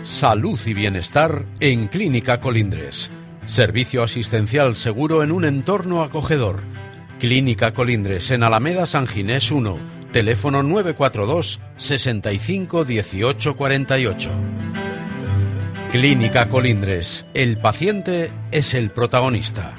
Salud y bienestar en Clínica Colindres. Servicio asistencial seguro en un entorno acogedor. Clínica Colindres en Alameda San Ginés 1. Teléfono 942 65 18 48. Clínica Colindres. El paciente es el protagonista.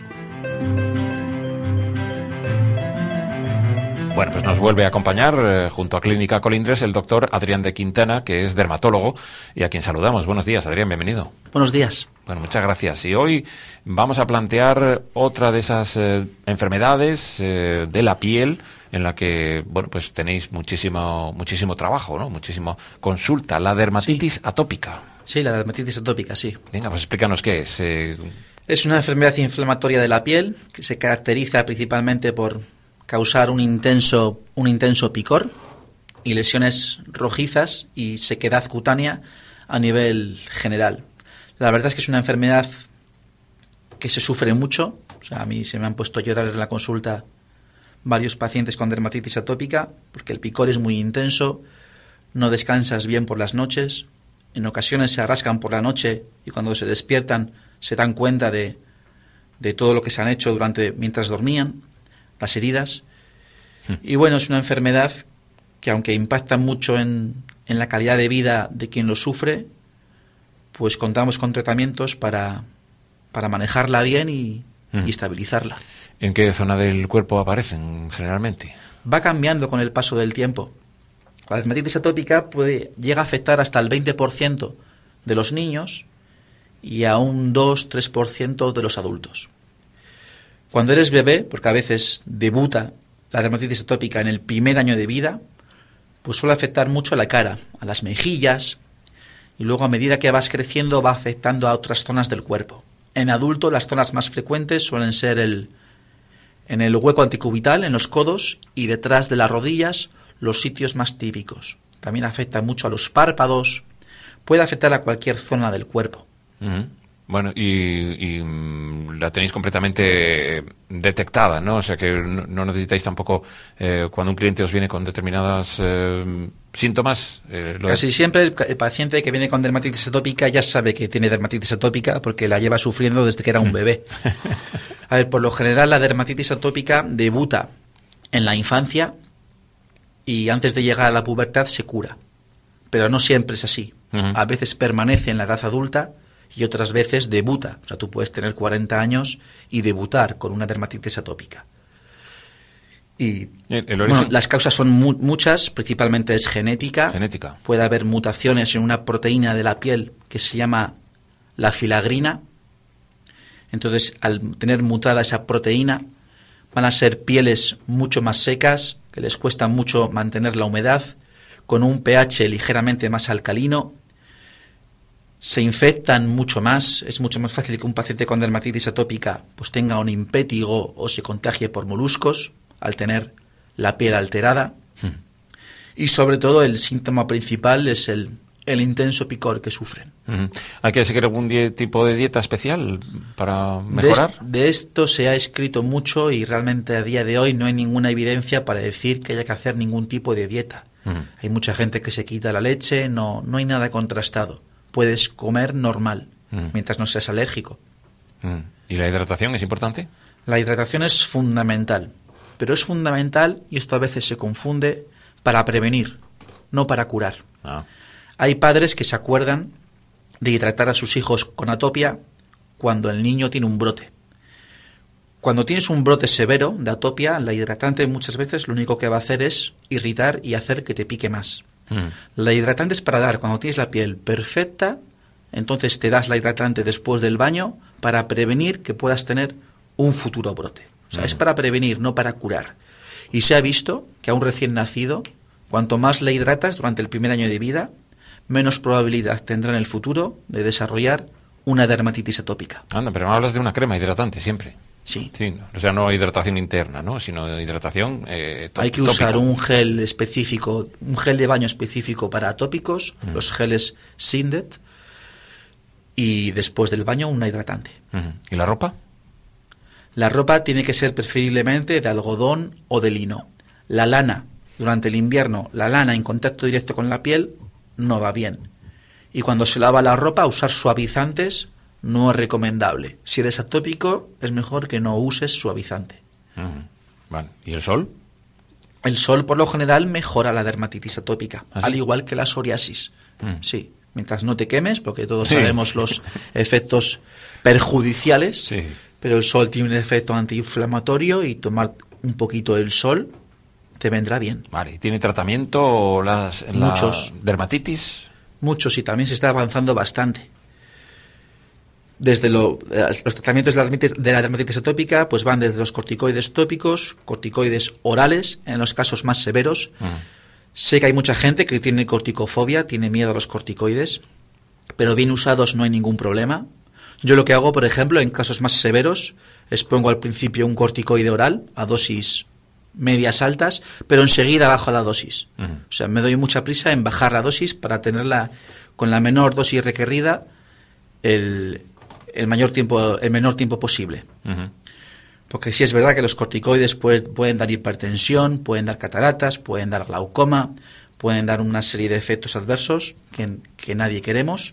Bueno, pues nos vuelve a acompañar junto a Clínica Colindres el doctor Adrián de Quintana, que es dermatólogo y a quien saludamos. Buenos días, Adrián, bienvenido. Buenos días. Bueno, muchas gracias. Y hoy vamos a plantear otra de esas enfermedades de la piel en la que, bueno, pues tenéis muchísimo trabajo, ¿no? Muchísimo consulta, la dermatitis atópica. Sí, la dermatitis atópica, sí. Venga, pues explícanos qué es. Es una enfermedad inflamatoria de la piel que se caracteriza principalmente por causar un intenso picor y lesiones rojizas y sequedad cutánea a nivel general. La verdad es que es una enfermedad que se sufre mucho. O sea, a mí se me han puesto a llorar en la consulta varios pacientes con dermatitis atópica porque el picor es muy intenso, no descansas bien por las noches, en ocasiones se arrascan por la noche y cuando se despiertan se dan cuenta de todo lo que se han hecho mientras dormían, las heridas. Y bueno, es una enfermedad que aunque impacta mucho en la calidad de vida de quien lo sufre, pues contamos con tratamientos para manejarla bien y estabilizarla. ¿En qué zona del cuerpo aparecen generalmente? Va cambiando con el paso del tiempo. La dermatitis atópica llega a afectar hasta el 20% de los niños y a un 2-3% de los adultos. Cuando eres bebé, porque a veces debuta la dermatitis atópica en el primer año de vida, pues suele afectar mucho a la cara, a las mejillas, y luego a medida que vas creciendo va afectando a otras zonas del cuerpo. En adulto las zonas más frecuentes suelen ser en el hueco antecubital, en los codos, y detrás de las rodillas, los sitios más típicos. También afecta mucho a los párpados, puede afectar a cualquier zona del cuerpo. Uh-huh. Bueno, y la tenéis completamente detectada, ¿no? O sea que no necesitáis tampoco, cuando un cliente os viene con determinados síntomas. Casi siempre el paciente que viene con dermatitis atópica ya sabe que tiene dermatitis atópica porque la lleva sufriendo desde que era un bebé. A ver, por lo general la dermatitis atópica debuta en la infancia y antes de llegar a la pubertad se cura. Pero no siempre es así. Uh-huh. A veces permanece en la edad adulta y otras veces debuta. O sea, tú puedes tener 40 años y debutar con una dermatitis atópica. Y bueno, las causas son muchas, principalmente es genética. Puede haber mutaciones en una proteína de la piel que se llama la filagrina. Entonces, al tener mutada esa proteína, van a ser pieles mucho más secas, que les cuesta mucho mantener la humedad, con un pH ligeramente más alcalino. Se infectan mucho más, es mucho más fácil que un paciente con dermatitis atópica pues tenga un impétigo o se contagie por moluscos al tener la piel alterada. Y sobre todo el síntoma principal es el intenso picor que sufren. ¿Hay que seguir algún tipo de dieta especial para mejorar? De esto se ha escrito mucho y realmente a día de hoy no hay ninguna evidencia para decir que haya que hacer ningún tipo de dieta. Hay mucha gente que se quita la leche, no hay nada contrastado. Puedes comer normal, mientras no seas alérgico. ¿Y la hidratación es importante? La hidratación es fundamental, pero es fundamental, y esto a veces se confunde, para prevenir, no para curar. Hay padres que se acuerdan de hidratar a sus hijos con atopia cuando el niño tiene un brote. Cuando tienes un brote severo de atopia, la hidratante muchas veces lo único que va a hacer es irritar y hacer que te pique más. La hidratante es para dar cuando tienes la piel perfecta, entonces te das la hidratante después del baño para prevenir que puedas tener un futuro brote. O sea, es para prevenir, no para curar. Y se ha visto que a un recién nacido, cuanto más le hidratas durante el primer año de vida, menos probabilidad tendrá en el futuro de desarrollar una dermatitis atópica. Anda, pero no hablas de una crema hidratante siempre. Sí. O sea, no hidratación interna, ¿no? Sino hidratación hay que usar un gel específico, un gel de baño específico para atópicos, los geles Sindet, y después del baño una hidratante. ¿Y la ropa? La ropa tiene que ser preferiblemente de algodón o de lino. La lana, durante el invierno, la lana en contacto directo con la piel no va bien. Y cuando se lava la ropa, usar suavizantes no es recomendable. Si eres atópico, es mejor que no uses suavizante. Vale. ¿Y el sol? El sol, por lo general, mejora la dermatitis atópica, ¿Ah, sí? al igual que la psoriasis. Sí, mientras no te quemes, porque todos sabemos los efectos perjudiciales, Sí. pero el sol tiene un efecto antiinflamatorio y tomar un poquito del sol te vendrá bien. Vale. ¿Tiene tratamiento la Muchos. dermatitis? Muchos, y también se está avanzando bastante. Desde los tratamientos de la dermatitis atópica pues van desde los corticoides tópicos, corticoides orales, en los casos más severos. Sé que hay mucha gente que tiene corticofobia, tiene miedo a los corticoides, pero bien usados no hay ningún problema. Yo lo que hago, por ejemplo, en casos más severos, es pongo al principio un corticoide oral a dosis medias altas, pero enseguida bajo la dosis. O sea, me doy mucha prisa en bajar la dosis para tenerla con la menor dosis requerida el menor tiempo posible. Porque sí es verdad que los corticoides pueden dar hipertensión, pueden dar cataratas, pueden dar glaucoma, pueden dar una serie de efectos adversos que nadie queremos,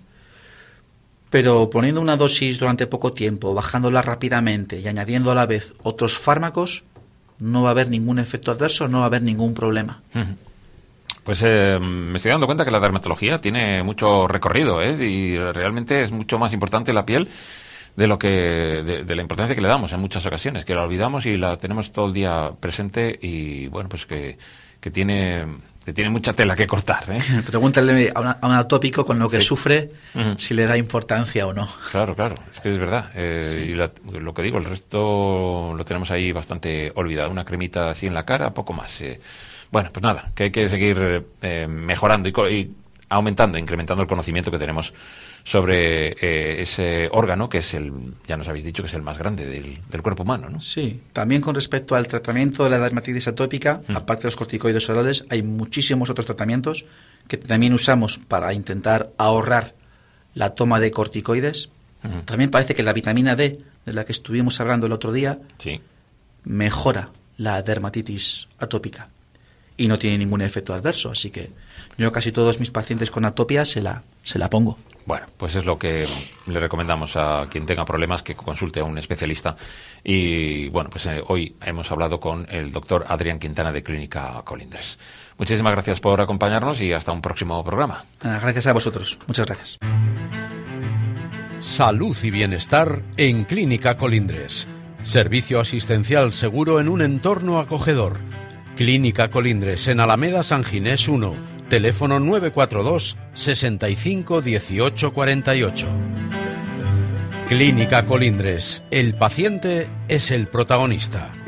pero poniendo una dosis durante poco tiempo, bajándola rápidamente y añadiendo a la vez otros fármacos, no va a haber ningún efecto adverso, no va a haber ningún problema. Pues me estoy dando cuenta que la dermatología tiene mucho recorrido, y realmente es mucho más importante la piel de lo que de la importancia que le damos en muchas ocasiones, que la olvidamos y la tenemos todo el día presente y bueno, pues que tiene mucha tela que cortar. Pregúntale a un atópico con lo que sufre si le da importancia o no. Claro, es que es verdad. Y lo que digo, el resto lo tenemos ahí bastante olvidado. Una cremita así en la cara, poco más. Bueno, pues nada, que hay que seguir mejorando y aumentando, incrementando el conocimiento que tenemos sobre ese órgano que es ya nos habéis dicho que es el más grande del cuerpo humano, ¿no? Sí, también con respecto al tratamiento de la dermatitis atópica, aparte de los corticoides orales, hay muchísimos otros tratamientos que también usamos para intentar ahorrar la toma de corticoides. También parece que la vitamina D, de la que estuvimos hablando el otro día, mejora la dermatitis atópica y no tiene ningún efecto adverso, así que yo a casi todos mis pacientes con atopia se la pongo. Bueno, pues es lo que le recomendamos a quien tenga problemas, que consulte a un especialista. Y bueno, pues hoy hemos hablado con el doctor Adrián Quintana de Clínica Colindres. Muchísimas gracias por acompañarnos y hasta un próximo programa. Gracias a vosotros. Muchas gracias. Salud y bienestar en Clínica Colindres. Servicio asistencial seguro en un entorno acogedor. Clínica Colindres en Alameda San Ginés 1. Teléfono 942 65 18 48. Clínica Colindres. El paciente es el protagonista.